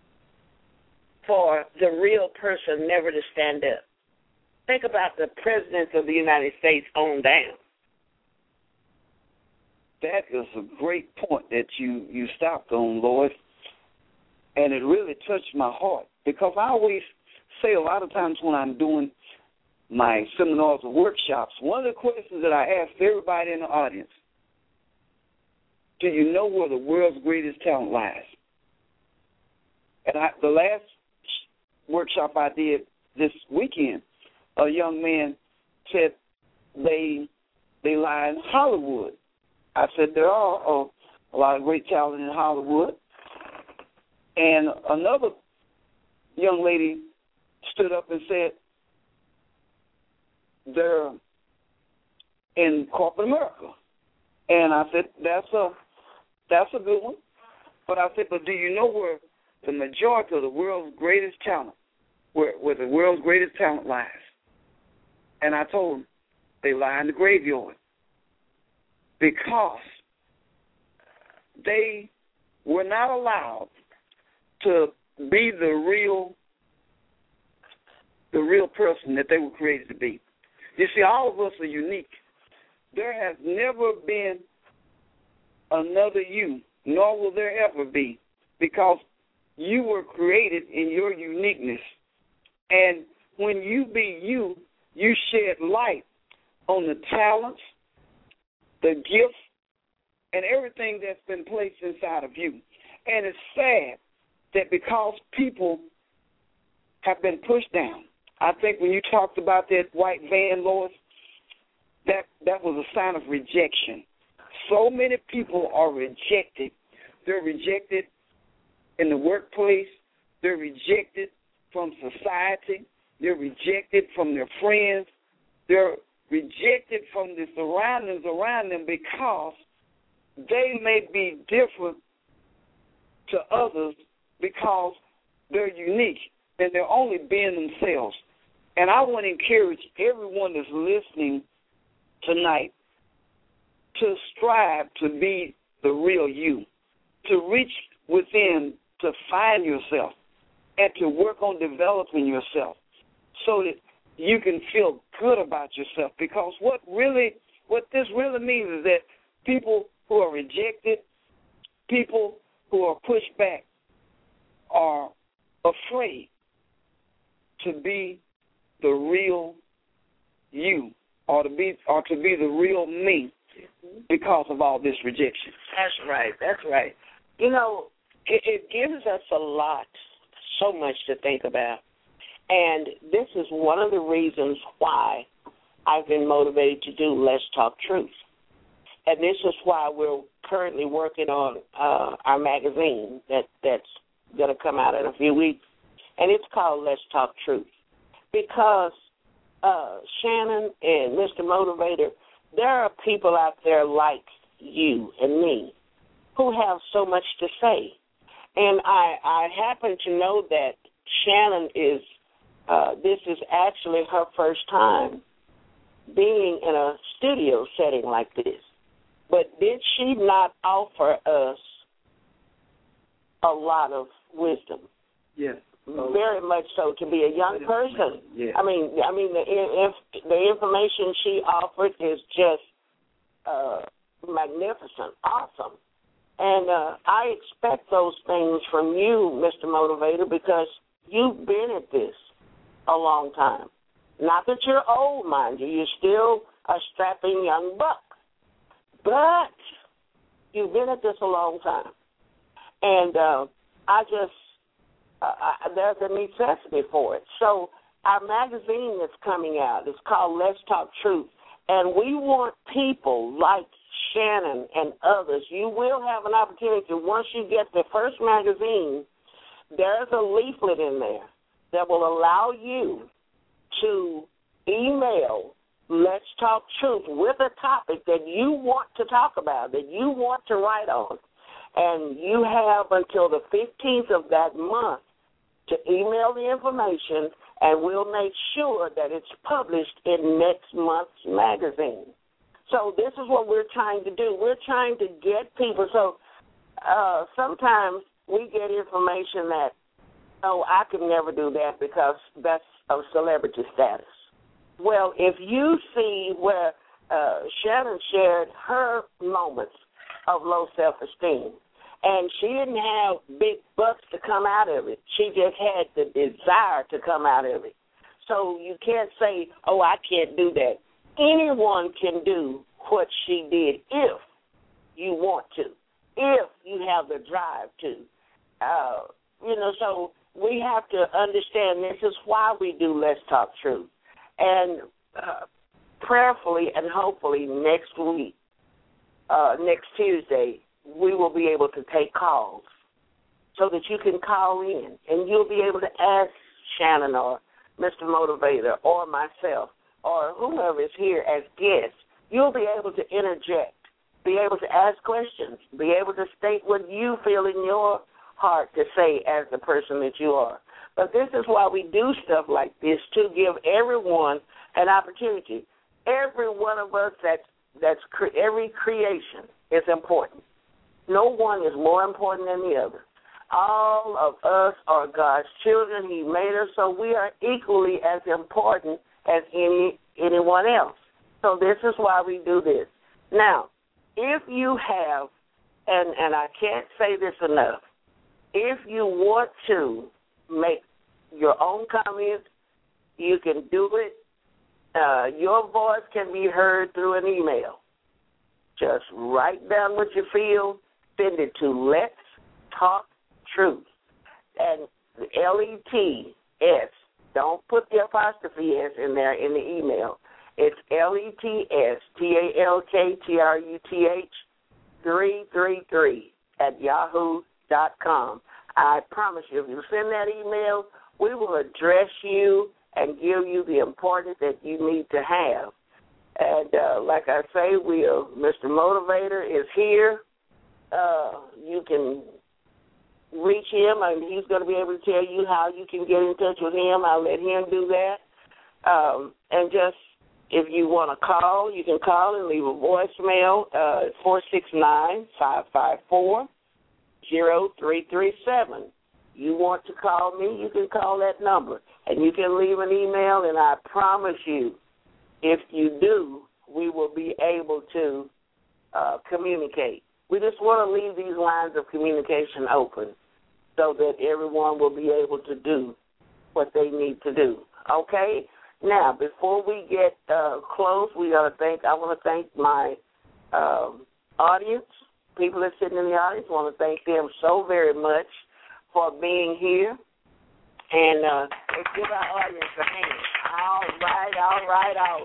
for the real person never to stand up? Think about the presidents of the United States on down. That is a great point that you, you stopped on, Lois, and it really touched my heart because I always say a lot of times when I'm doing my seminars or workshops, one of the questions that I ask everybody in the audience, do you know where the world's greatest talent lies? And I, the last workshop I did this weekend, a young man said they they lie in Hollywood. I said there are a, a lot of great talent in Hollywood. And another young lady stood up and said they're in corporate America. And I said, that's a that's a good one. But I said, but do you know where the majority of the world's greatest talent, where, where the world's greatest talent lies? And I told them, they lie in the graveyard. Because they were not allowed to be the real the real person that they were created to be. You see, all of us are unique. There has never been another you, nor will there ever be, because you were created in your uniqueness. And when you be you, you shed light on the talents, the gifts, and everything that's been placed inside of you. And it's sad that because people have been pushed down, I think when you talked about that white van, Lois, that, that was a sign of rejection. So many people are rejected. They're rejected in the workplace. They're rejected from society. They're rejected from their friends. They're rejected from the surroundings around them because they may be different to others because they're unique and they're only being themselves. And I want to encourage everyone that's listening tonight to strive to be the real you, to reach within, to find yourself, and to work on developing yourself so that you can feel good about yourself. Because what really, what this really means is that people who are rejected, people who are pushed back, are afraid to be the real you, or to be, or to be the real me, because of all this rejection. That's right. That's right. You know, it, it gives us a lot, so much to think about. And this is one of the reasons why I've been motivated to do Let's Talk Truth. And this is why we're currently working on uh, our magazine that, that's going to come out in a few weeks. And it's called Let's Talk Truth. Because uh, Shannon and Mister Motivator, there are people out there like you and me who have so much to say. And I, I happen to know that Shannon is, uh, this is actually her first time being in a studio setting like this. But did she not offer us a lot of wisdom? Yes. Very much so. To be a young person, yeah. I mean, I mean, the if, the information she offered is just uh, magnificent, awesome, and uh, I expect those things from you, Mister Motivator, because you've been at this a long time. Not that you're old, mind you, you're still a strapping young buck, but you've been at this a long time, and uh, I just. Uh, there's a necessity for it. So our magazine that's coming out is called Let's Talk Truth, And we want people like Shannon and others. You will have an opportunity. Once you get the first magazine, there's a leaflet in there that will allow you to email Let's Talk Truth with a topic that you want to talk about, that you want to write on. And you have until the fifteenth of that month to email the information, and we'll make sure that it's published in next month's magazine. So this is what we're trying to do. We're trying to get people. So uh, sometimes we get information that, oh, I could never do that because that's of celebrity status. Well, if you see where uh, Shannon shared her moments of low self-esteem, and she didn't have big bucks to come out of it. She just had the desire to come out of it. So you can't say, oh, I can't do that. Anyone can do what she did if you want to, if you have the drive to. Uh, you know, so we have to understand this is why we do Let's Talk Truth. And uh, prayerfully and hopefully next week, uh, next Tuesday, we will be able to take calls so that you can call in and you'll be able to ask Shannon or Mister Motivator or myself or whomever is here as guests. You'll be able to interject, be able to ask questions, be able to state what you feel in your heart to say as the person that you are. But this is why we do stuff like this, to give everyone an opportunity. Every one of us, that's, that's cre- every creation is important. No one is more important than the other. All of us are God's children. He made us, so we are equally as important as any anyone else. So this is why we do this. Now, if you have, and, and I can't say this enough, if you want to make your own comments, you can do it. Uh, your voice can be heard through an email. Just write down what you feel. Send it to Let's Talk Truth. And L E T S, don't put the apostrophe S in there in the email. It's L E T S, T A L K T R U T H, three three three at yahoo dot com. I promise you, if you send that email, we will address you and give you the importance that you need to have. And uh, like I say, we are, Mister Motivator is here. Uh, you can reach him, and he's going to be able to tell you how you can get in touch with him. I'll let him do that. Um, and just, if you want to call, you can call and leave a voicemail, uh, four six nine, five five four, zero three three seven. You want to call me, you can call that number. And you can leave an email, and I promise you, if you do, we will be able to uh, communicate. We just want to leave these lines of communication open so that everyone will be able to do what they need to do. Okay? Now, before we get uh, close, we got to thank. I want to thank my um, audience, people that sit in the audience. I want to thank them so very much for being here. And uh, let's give our audience a hand. All right, all right, all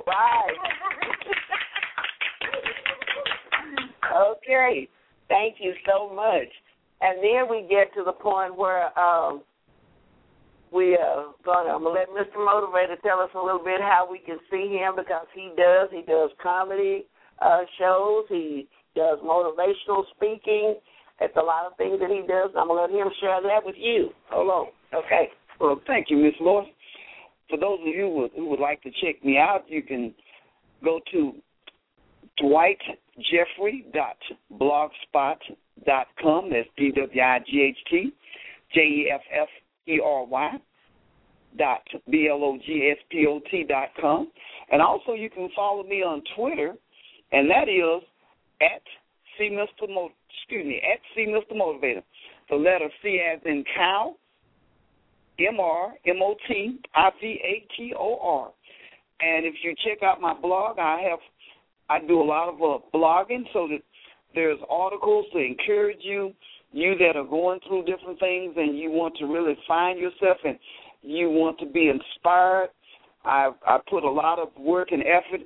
right. Okay. Thank you so much. And then we get to the point where um, we are going to, I'm going to let Mister Motivator tell us a little bit how we can see him, because he does. He does comedy uh, shows. He does motivational speaking. It's a lot of things that he does. I'm going to let him share that with you. Hold on. Okay. Well, thank you, Miz Lois. For those of you who would, who would like to check me out, you can go to dwight jeffrey dot blogspot dot com. That's D W I G H T J E F F E R Y dot B L O G S P O T dot com. And also you can follow me on Twitter, and that is at C Mister Mo- excuse me, at C Mister Motivator. The letter C as in cow, M R M O T I V A T O R. And if you check out my blog, I have I do a lot of uh, blogging, so that there's articles to encourage you, you that are going through different things and you want to really find yourself and you want to be inspired. I I put a lot of work and effort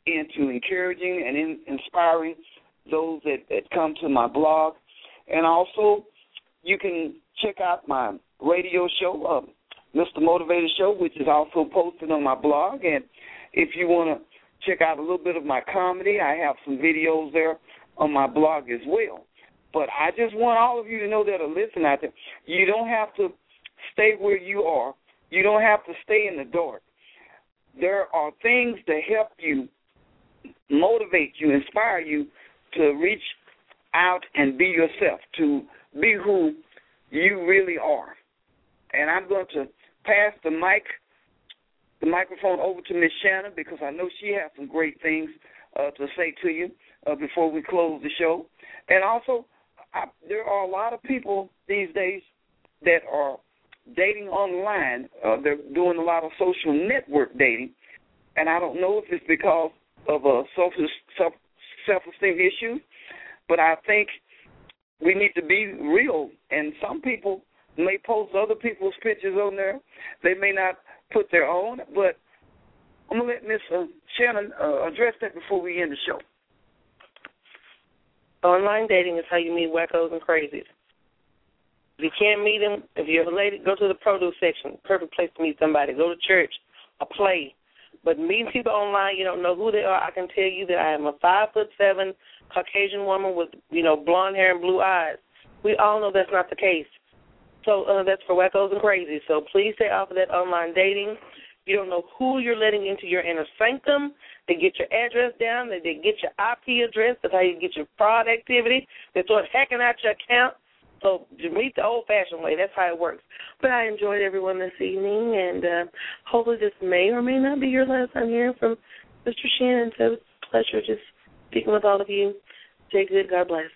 into encouraging and in, inspiring those that, that come to my blog. And also, you can check out my radio show, uh, Mister Motivator Show, which is also posted on my blog. And if you want to check out a little bit of my comedy, I have some videos there on my blog as well. But I just want all of you to know that are listening out there, you don't have to stay where you are. You don't have to stay in the dark. There are things that help you, motivate you, inspire you to reach out and be yourself, to be who you really are. And I'm going to pass the mic, the microphone over to Miss Shannon, because I know she has some great things uh, to say to you uh, before we close the show. And also, I, there are a lot of people these days that are dating online. Uh, they're doing a lot of social network dating, and I don't know if it's because of a self self-esteem issue, but I think we need to be real. And some people may post other people's pictures on there. They may not put their own, but I'm going to let Miss Uh, Shannon uh, address that before we end the show. Online dating is how you meet wackos and crazies. If you can't meet them, if you're a lady, go to the produce section. Perfect place to meet somebody. Go to church, a play. But meeting people online, you don't know who they are. I can tell you that I am a five foot seven Caucasian woman with, you know, blonde hair and blue eyes. We all know that's not the case. So uh, that's for wackos and crazies. So please stay off of that online dating. You don't know who you're letting into your inner sanctum. They get your address down. They, they get your I P address. That's how you get your fraud activity. They start hacking out your account. So to meet the old-fashioned way, that's how it works. But I enjoyed everyone this evening, and uh, hopefully this may or may not be your last time hearing from Mister Shannon. So it's a pleasure just speaking with all of you. Stay good. God bless.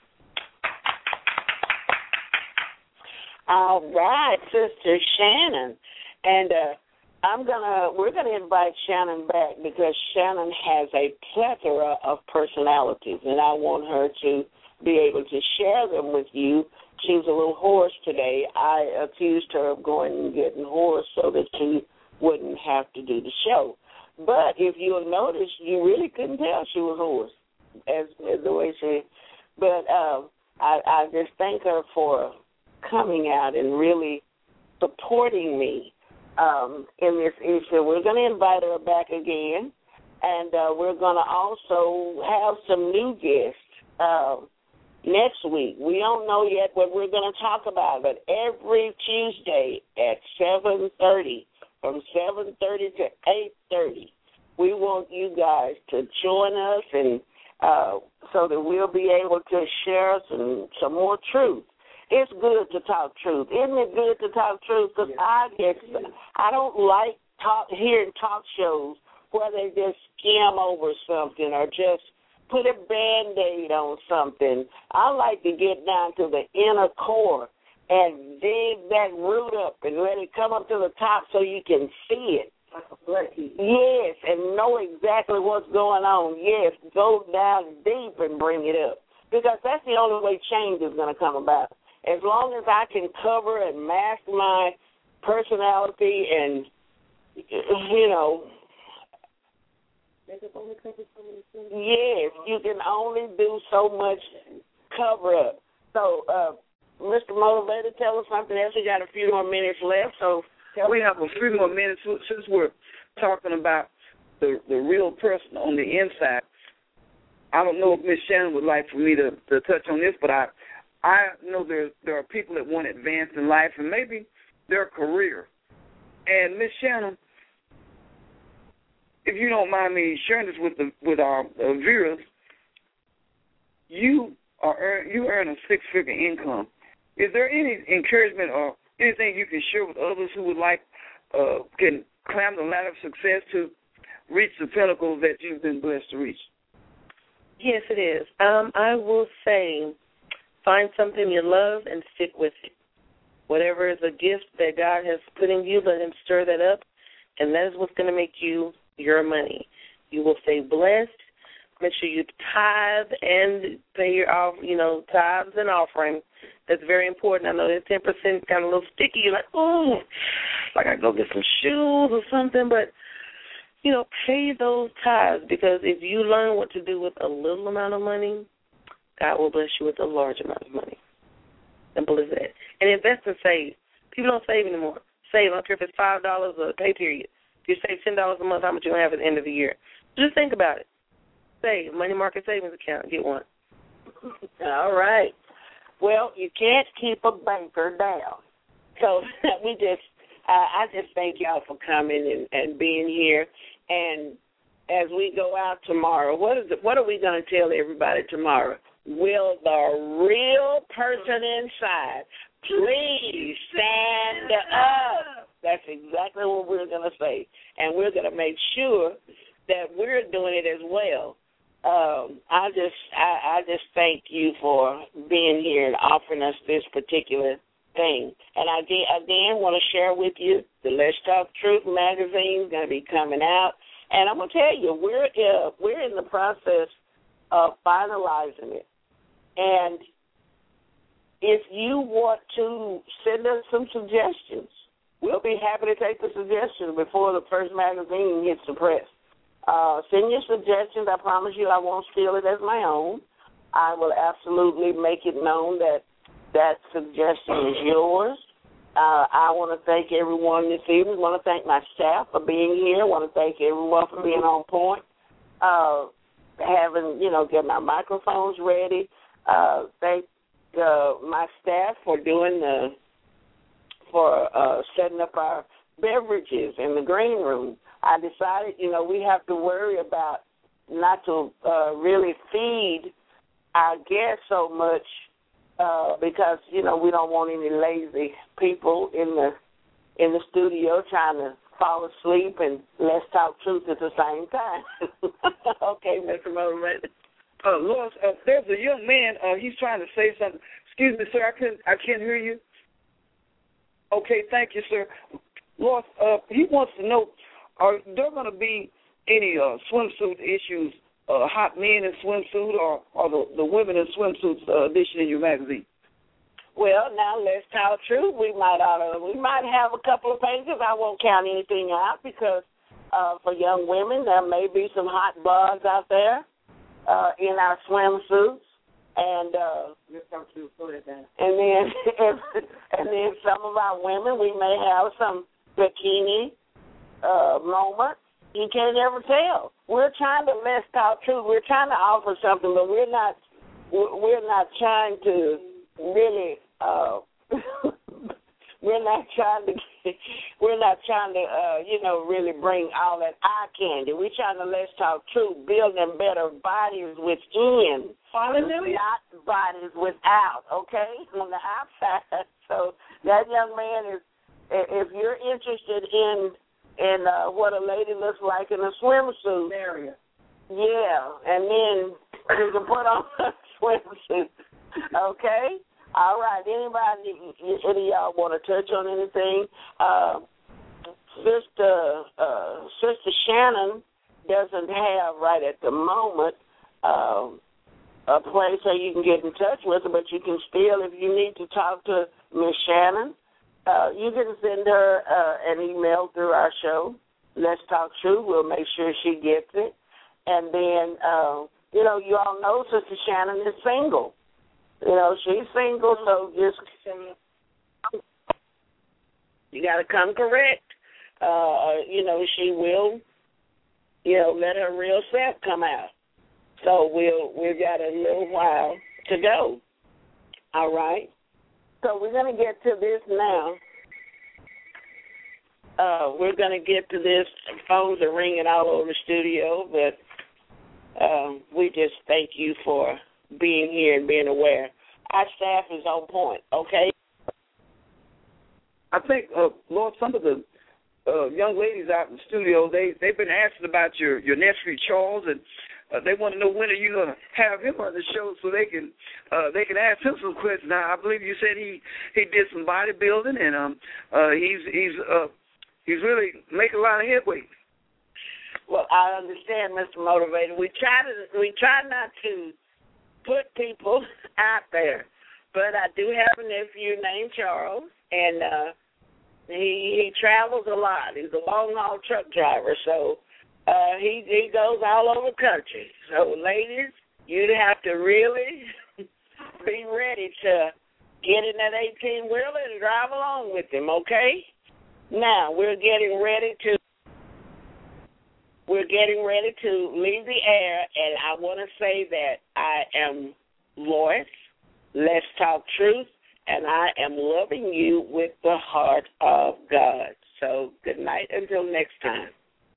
All right, Sister Shannon. And uh, I'm gonna we're gonna invite Shannon back because Shannon has a plethora of personalities, and I want her to be able to share them with you. She's a little hoarse today. I accused her of going and getting hoarse so that she wouldn't have to do the show. But if you'll notice, you really couldn't tell she was hoarse as, as the way she. But uh, I, I just thank her for coming out and really supporting me um, in this issue. We're going to invite her back again, and uh, we're going to also have some new guests uh, next week. We don't know yet what we're going to talk about, but every Tuesday at seven thirty, from seven thirty to eight thirty, we want you guys to join us, and uh, so that we'll be able to share some, some more truth. It's good to talk truth. Isn't it good to talk truth? Because yeah. I get, I don't like talk, hearing talk shows where they just skim over something or just put a Band-Aid on something. I like to get down to the inner core and dig that root up and let it come up to the top so you can see it. Yes, and know exactly what's going on. Yes, go down deep and bring it up, because that's the only way change is going to come about. As long as I can cover and mask my personality and, you know, yes, you can only do so much cover up. So, uh, Mister Motivator, tell us something else. We got a few more minutes left, so we have a few more minutes since we're talking about the the real person on the inside. I don't know if Miss Shannon would like for me to, to touch on this, but I I know there there are people that want to advance in life and maybe their career. And Miss Shannon, if you don't mind me sharing this with the with our uh, viewers, you are earn, you earn a six-figure income. Is there any encouragement or anything you can share with others who would like uh, can climb the ladder of success to reach the pinnacle that you've been blessed to reach? Yes, it is. Um, I will say, find something you love and stick with it. Whatever is a gift that God has put in you, let him stir that up, and that is what's going to make you your money. You will stay blessed. Make sure you tithe and pay your off, you know, tithes and offering. That's very important. I know that ten percent kind of a little sticky. You're like, oh, like I go get some shoes or something. But you know, pay those tithes, because if you learn what to do with a little amount of money, God will bless you with a large amount of money. Simple as that. And invest and save. People don't save anymore. Save. I don't care if it's five dollars or a pay period. If you save ten dollars a month, how much you'll have at the end of the year. Just think about it. Save. Money market savings account. Get one. All right. Well, you can't keep a banker down. So we just, uh, I just thank y'all for coming and, and being here. And as we go out tomorrow, what is it, what are we going to tell everybody tomorrow? Will the real person inside please stand up? That's exactly what we're going to say. And we're going to make sure that we're doing it as well. Um, I just I, I just thank you for being here and offering us this particular thing. And I again want to share with you the Let's Talk Truth magazine is going to be coming out. And I'm going to tell you, we're uh, we're in the process of finalizing it. And if you want to send us some suggestions, we'll be happy to take the suggestions before the first magazine hits the press. Uh, send your suggestions. I promise you I won't steal it as my own. I will absolutely make it known that that suggestion is yours. Uh, I want to thank everyone this evening. I want to thank my staff for being here. I want to thank everyone for being on point, uh, having, you know, getting our microphones ready. Uh, thank uh, my staff for doing the, for uh, setting up our beverages in the green room. I decided, you know, we have to worry about not to uh, really feed our guests so much uh, because, you know, we don't want any lazy people in the in the studio trying to fall asleep and Let's Talk Truth at the same time. Okay, Mister Motivator. Uh, Lord, uh, there's a young man. Uh, he's trying to say something. Excuse me, sir. I couldn't. I can't hear you. Okay, thank you, sir. Lord, uh, he wants to know. Are there going to be any uh, swimsuit issues, uh, hot men in swimsuit, or, or the, the women in swimsuits uh, edition in your magazine? Well, now let's talk truth. We might oughta, we might have a couple of pages. I won't count anything out because uh, for young women there may be some hot bugs out there uh, in our swimsuits, and uh, and then and then some of our women we may have some bikini. Uh, moment, you can't ever tell. We're trying to let's talk truth. We're trying to offer something, but we're not. We're not trying to really. Uh, we're not trying to. We're not trying to. Uh, you know, really bring all that eye candy. We're trying to let's talk truth, build them better bodies within, Hallelujah. not bodies without. Okay, on the outside. So that young man is. If you're interested in. And uh, what a lady looks like in a swimsuit. Area. Yeah, and then you can put on a swimsuit. Okay? All right. Anybody, any of y'all want to touch on anything? Uh, Sister uh, Sister Shannon doesn't have right at the moment uh, a place where you can get in touch with her, but you can still, if you need to talk to Miss Shannon, Uh, you can send her uh, an email through our show, Let's Talk Truth. We'll make sure she gets it. And then, uh, you know, you all know Sister Shannon is single. You know, she's single, so just you got to come correct. Uh, you know, she will, you know, let her real self come out. So we'll, we've got a little while to go. All right. So we're going to get to this now. Uh, we're going to get to this. Phones are ringing all over the studio, but um, we just thank you for being here and being aware. Our staff is on point, okay? I think, uh, Lord, some of the uh, young ladies out in the studio, they, they've been asking about your, your nephew, Charles, and Uh, they want to know when are you going to have him on the show so they can uh, they can ask him some questions. Now, I believe you said he, he did some bodybuilding and um uh, he's he's uh, he's really making a lot of headway. Well, I understand, Mister Motivator. We try to we try not to put people out there, but I do have a nephew named Charles, and uh, he he travels a lot. He's a long haul truck driver, so. Uh, he he goes all over the country. So, ladies, you have to really be ready to get in that eighteen-wheeler and drive along with him, okay? Now, we're getting ready to we're getting ready to leave the air, and I want to say that I am Lois, Let's Talk Truth, and I am loving you with the heart of God. So, good night until next time.